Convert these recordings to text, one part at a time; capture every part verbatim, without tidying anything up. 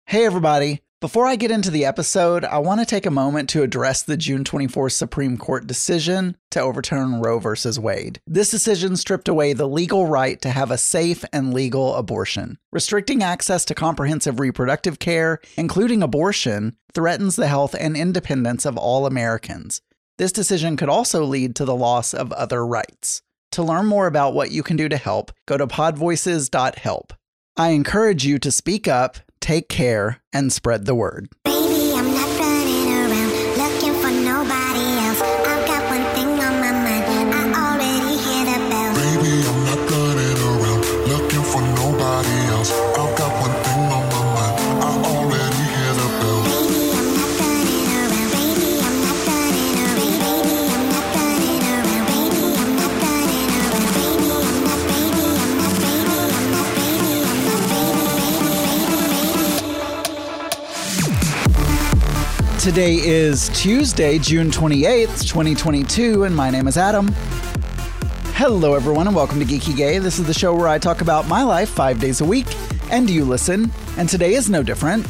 Hey everybody, before I get into the episode, I want to take a moment to address the June twenty-fourth Supreme Court decision to overturn Roe v. Wade. This decision stripped away the legal right to have a safe and legal abortion. Restricting access to comprehensive reproductive care, including abortion, threatens the health and independence of all Americans. This decision could also lead to the loss of other rights. To learn more about what you can do to help, go to podvoices dot help. I encourage you to speak up, take care, and spread the word. Baby, I'm not running around looking for nobody else. I've got one thing on my mind. I already hear the bell. Baby, I'm not running around looking for nobody else. I've got one thing on my mind. I already hear the bell. Baby, I'm not running around. Baby, I'm not running around. Baby, I'm not running around. Baby, I'm not running around. Baby, I'm not. Baby, I'm not. Baby, I'm not. Baby, I'm not. Today is Tuesday, June twenty-eighth, twenty twenty-two, and my name is Adam. Hello everyone and welcome to Geeky Gay. This is the show where I talk about my life five days a week, and you listen, and today is no different.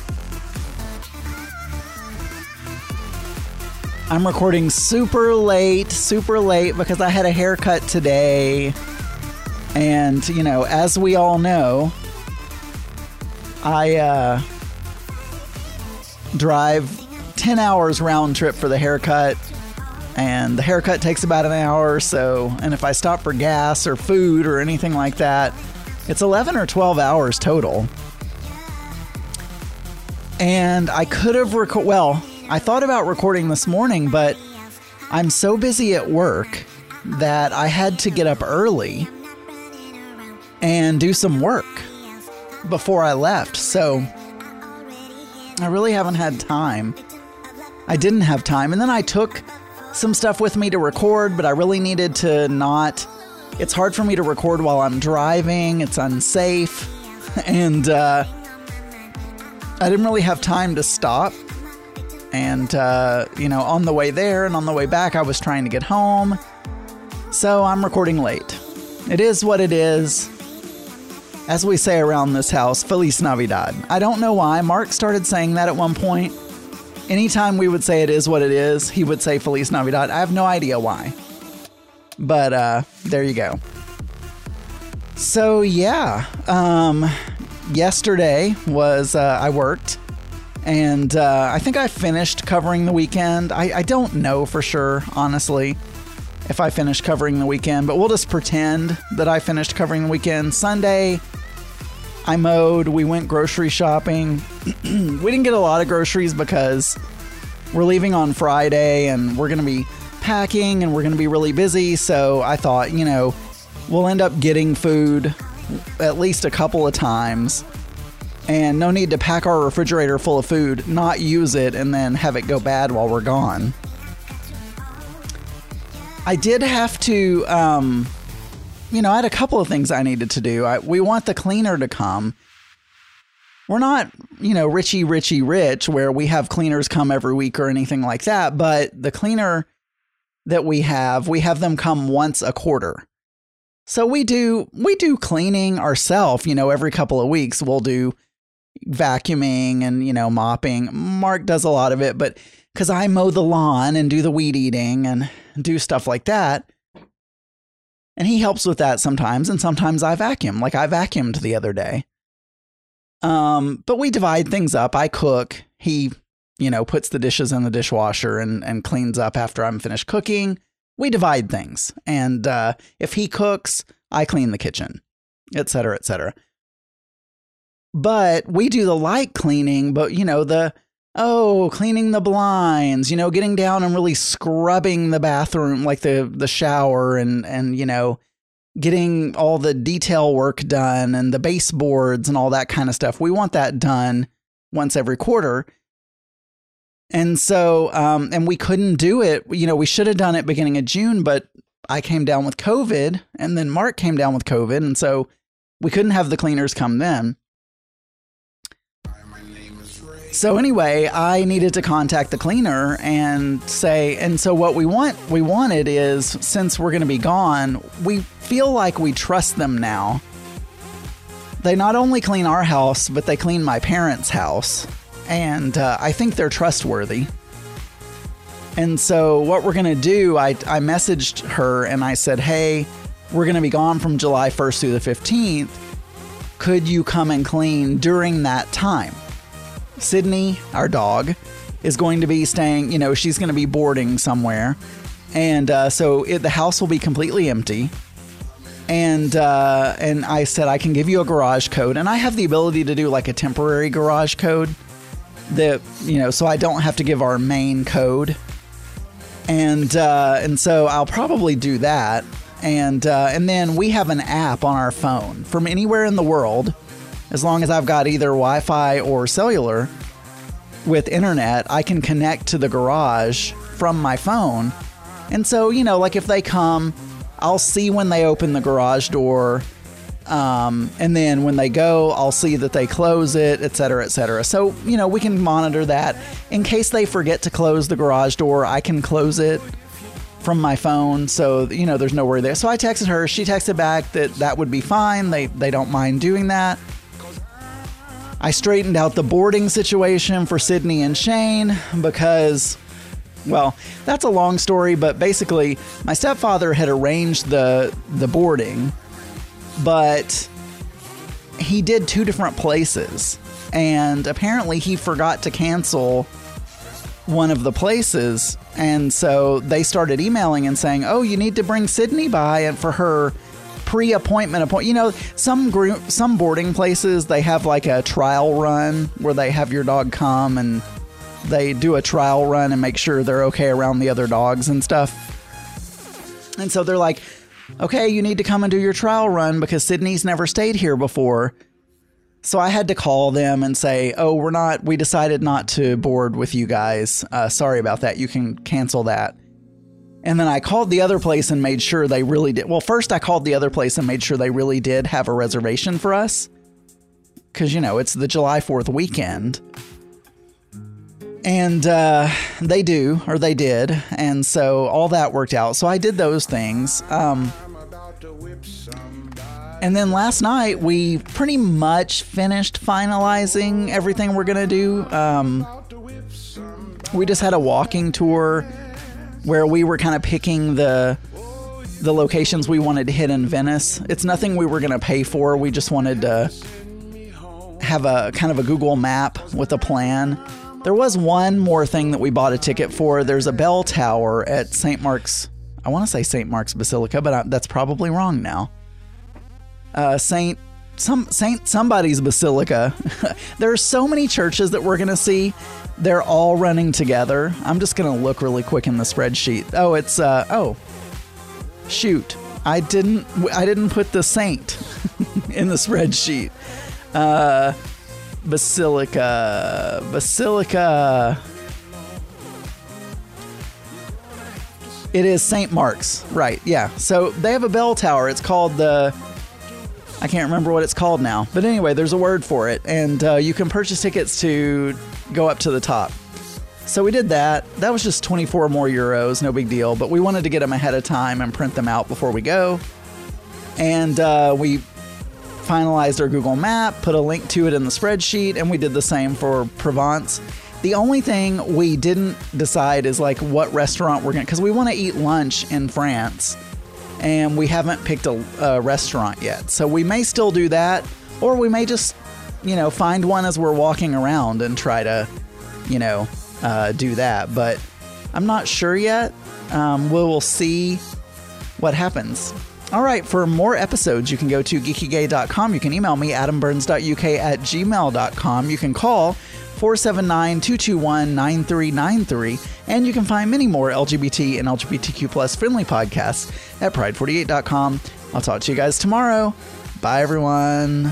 I'm recording super late, super late because I had a haircut today, and, you know, as we all know, I, uh, drive ten hours round trip for the haircut, and the haircut takes about an hour or so, and if I stop for gas or food or anything like that, it's eleven or twelve hours total. And I could have reco- well, I thought about recording this morning, but I'm so busy at work that I had to get up early and do some work before I left, so I really haven't had time. I didn't have time. And then I took some stuff with me to record, but I really needed to not. It's hard for me to record while I'm driving. It's unsafe. And uh, I didn't really have time to stop. And, uh, you know, on the way there and on the way back, I was trying to get home. So I'm recording late. It is what it is. As we say around this house, Feliz Navidad. I don't know why. Mark started saying that at one point. Anytime we would say it is what it is, he would say Feliz Navidad. I have no idea why. But uh, there you go. So yeah, um, yesterday was, uh, I worked. And uh, I think I finished covering the weekend. I, I don't know for sure, honestly, if I finished covering the weekend. But we'll just pretend that I finished covering the weekend. Sunday, I mowed, we went grocery shopping. We didn't get a lot of groceries because we're leaving on Friday and we're going to be packing and we're going to be really busy. So I thought, you know, we'll end up getting food at least a couple of times and no need to pack our refrigerator full of food, not use it, and then have it go bad while we're gone. I did have to, um, you know, I had a couple of things I needed to do. I, we want the cleaner to come. We're not, you know, Richie, Richie, Rich, where we have cleaners come every week or anything like that. But the cleaner that we have, we have them come once a quarter. So we do, we do cleaning ourselves, you know, every couple of weeks. We'll do vacuuming and, you know, mopping. Mark does a lot of it, but because I mow the lawn and do the weed eating and do stuff like that. And he helps with that sometimes, and sometimes I vacuum, like I vacuumed the other day. Um, but we divide things up. I cook. He, you know, puts the dishes in the dishwasher and, and cleans up after I'm finished cooking. We divide things. And uh, if he cooks, I clean the kitchen, et cetera, et cetera. But we do the light cleaning, but, you know, the... Oh, cleaning the blinds, you know, getting down and really scrubbing the bathroom, like the, the shower and, and, you know, getting all the detail work done and the baseboards and all that kind of stuff. We want that done once every quarter. And so, um, and we couldn't do it. You know, we should have done it beginning of June, but I came down with COVID and then Mark came down with COVID. And so we couldn't have the cleaners come then. So anyway, I needed to contact the cleaner and say, and so what we want, we wanted is, since we're going to be gone, we feel like we trust them now they not only clean our house, but they clean my parents' house. And uh, I think they're trustworthy. And so what we're going to do, I, I messaged her and I said, hey, we're going to be gone from July first through the fifteenth. Could you come and clean during that time? Sydney, our dog, is going to be staying, you know, she's going to be boarding somewhere. And uh, so it, the house will be completely empty. And uh, and I said, I can give you a garage code. And I have the ability to do like a temporary garage code that, you know, so I don't have to give our main code. And uh, and so I'll probably do that. And uh, and then we have an app on our phone from anywhere in the world, as long as I've got either Wi-Fi or cellular with internet, I can connect to the garage from my phone. And so, you know, like if they come, I'll see when they open the garage door. Um, and then when they go, I'll see that they close it, et cetera, et cetera. So, you know, we can monitor that. In case they forget to close the garage door, I can close it from my phone. So, you know, there's no worry there. So I texted her. She texted back that that would be fine. They, they don't mind doing that. I straightened out the boarding situation for Sydney and Shane because, well, that's a long story, but basically my stepfather had arranged the the boarding, but he did two different places, and apparently he forgot to cancel one of the places, and so they started emailing and saying, oh, you need to bring Sydney by and for her pre-appointment appointment. You know, some group, some boarding places, they have like a trial run where they have your dog come and they do a trial run and make sure they're okay around the other dogs and stuff. And so they're like, okay, you need to come and do your trial run because Sydney's never stayed here before. So I had to call them and say, oh, we're not, we decided not to board with you guys. Uh, sorry about that. You can cancel that. And then I called the other place and made sure they really did. Well, first I called the other place and made sure they really did have a reservation for us. Because, you know, it's the July fourth weekend. And uh, they do, or they did. And so all that worked out. So I did those things. Um, and then last night we pretty much finished finalizing everything we're going to do. Um, we just had a walking tour where we were kind of picking the the locations we wanted to hit in Venice. It's nothing we were going to pay for. We just wanted to have a kind of a Google map with a plan. There was one more thing that we bought a ticket for. There's a bell tower at Saint Mark's. I want to say Saint Mark's Basilica, but I, that's probably wrong now. Uh, Saint some Saint somebody's Basilica. There are so many churches that we're going to see. They're all running together. I'm just going to look really quick in the spreadsheet. Oh, it's, uh, oh, shoot. I didn't, I didn't put the saint in the spreadsheet. Uh, Basilica, Basilica. It is Saint Mark's, right? Yeah. So they have a bell tower. It's called the, I can't remember what it's called now. But anyway, there's a word for it. And uh, you can purchase tickets to go up to the top. So we did that. That was just twenty-four more euros, no big deal. But we wanted to get them ahead of time and print them out before we go. And uh, we finalized our Google map, put a link to it in the spreadsheet, and we did the same for Provence. The only thing we didn't decide is like what restaurant we're going to, because we want to eat lunch in France. And we haven't picked a, a restaurant yet. So we may still do that, or we may just, you know, find one as we're walking around and try to, you know, uh, do that. But I'm not sure yet. Um, we will see what happens. All right, for more episodes, you can go to geeky gay dot com. You can email me, adam burns dot u k at gmail dot com. You can call four seven nine, two two one, nine three nine three. And you can find many more L G B T and L G B T Q plus friendly podcasts at pride forty-eight dot com. I'll talk to you guys tomorrow. Bye, everyone.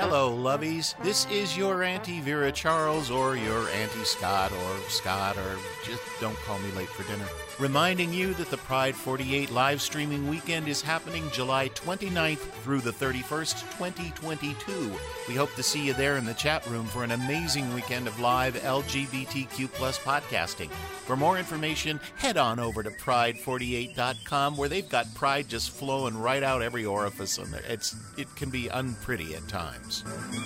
Hello, lovies. This is your Auntie Vera Charles, or your Auntie Scott, or Scott, or just don't call me late for dinner. Reminding you that the Pride forty-eight live streaming weekend is happening July twenty-ninth through the thirty-first, twenty twenty-two. We hope to see you there in the chat room for an amazing weekend of live L G B T Q plus podcasting. For more information, head on over to pride forty-eight dot com, where they've got pride just flowing right out every orifice on there. It's it can be unpretty at times.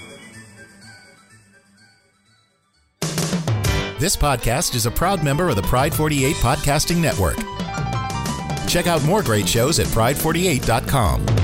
This podcast is a proud member of the Pride forty-eight Podcasting Network. Check out more great shows at pride forty-eight dot com.